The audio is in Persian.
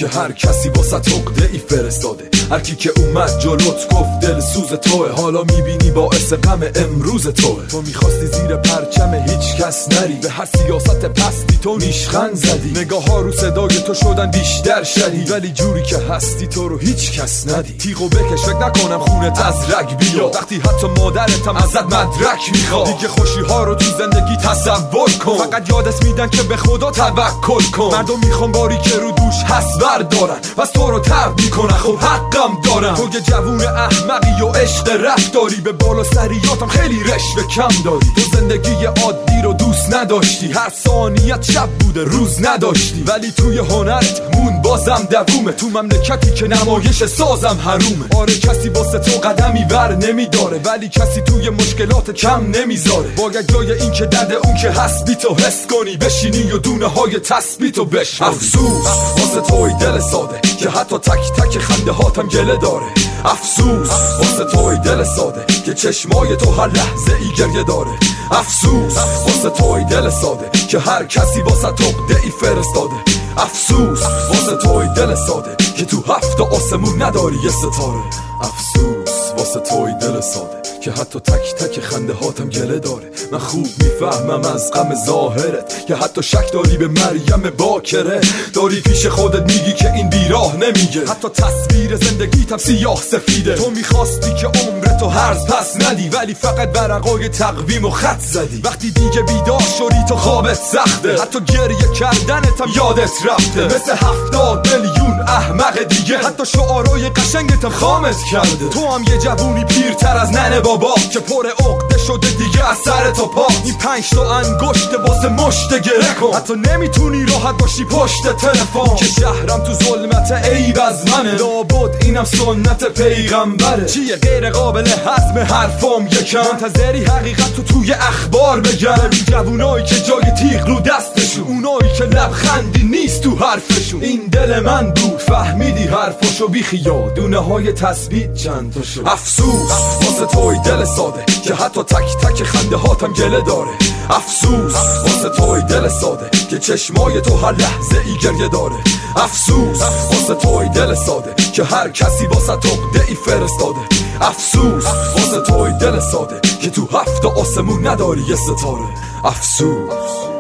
که هر کسی واسه عقده ای فرستاده. هر کی که اومد جلوت گفت دل سوز توه، حالا میبینی باعث غم امروز توه. تو میخواستی زیر پرچم هیچ کس نری، به هر سیاست پستی تو نیشخند زدی. نگاه ها رو صدای تو شدن بیشتر شدید، ولی جوری که هستی تو رو هیچ کس ندید. تیغو بکش فکر نکنم خونت از رگ بیاد، وقتی حتی مادرتم ازت مدرک میخواد. دیگه خوشی ها رو تو زندگی تصور کن، فقط یادت میدن که به خدا توکل کن. مردم میخوان باری که رو دوش هست بردارن، پس تو رو ترد میکنن، خب حقم دارم. تو یه جوون احمقی و عشق رفتاری، به بالا سریاتم خیلی رشوه کم داری. تو زندگی عادی رو دوست نداشتی، هر ثانیت شب بوده روز نداشتی، ولی توی هنرت مون بازم دوومه. تو مملکتی که نمایش سازم حرومه. آره کسی واسه تو قدمی ور نمیداره، ولی کسی توی مشکلات کم نمیذاره. باید جای این که درد اون که هست بی تو حس کنی، بشینی و دونه های تثبیت و بشنوی. افسوس واسه توی دل ساده که حتی تک تک خنده هاتم گله داره. افسوس واسه توی دل ساده که چشمای تو هر لحظه ای گریه داره. افسوس واسه توی دل ساده که هر کسی واسه عقده ای فرستاده. افسوس واسه توی دل ساده که تو هفت آسمون نداری یه ستاره. افسوس واسه توی دل ساده که حتی تک تک خنده هاتم گله داره. من خوب میفهمم از غم ظاهرت که حتی شک داری به مریم باکره. داری پیش خودت میگی که این بیراه نمیگه، حتی تصویر زندگیتم سیاه سفیده. تو میخواستی که عمرتو هرز پس ندی، ولی فقط ورقای تقویم و خط زدی. وقتی دیگه بیدار شدی تو خوابت سخته، حتی گریه کردنتم یادت رفته. مثل 70 میلیون احمق دیگه، حتی شعارای قشنگتم خامت کرده. تو هم یه جوونی پیرتر از ننه بابا که پر عقده شده دیگه از سر تا پا. این 5 تا انگشت واسه مشت گره کن، حتی نمیتونی راحت باشی پشت تلفن. که شهرم تو ظلمت عیب از منه، لابد اینم سنت پیغمبره. چیه غیر قابل هضم حرفام یکم، منتظری حقیقت تو توی اخبار بگم. این جوونایی که جای تیغ رو دستشون، اونایی که لبخندی نیست تو حرفشون. این دل من بود فهمیدی حرفشو، بی خیال دونه های تثبیت چند تا شد. افسوس واسه توی دل ساده که حتی تک تک خنده هاتم گله داره. افسوس واسه توی دل ساده که چشمای تو هر لحظه ای گریه داره. افسوس واسه توی دل ساده که هر کسی واسه عقده ای فرستاده. افسوس واسه توی دل ساده که تو هفت آسمون نداری یه ستاره. افسوس.